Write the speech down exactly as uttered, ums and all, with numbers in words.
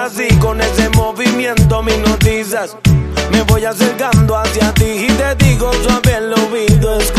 así, con ese movimiento me hipnotizas. Me voy acercando hacia ti y te digo suave al oído.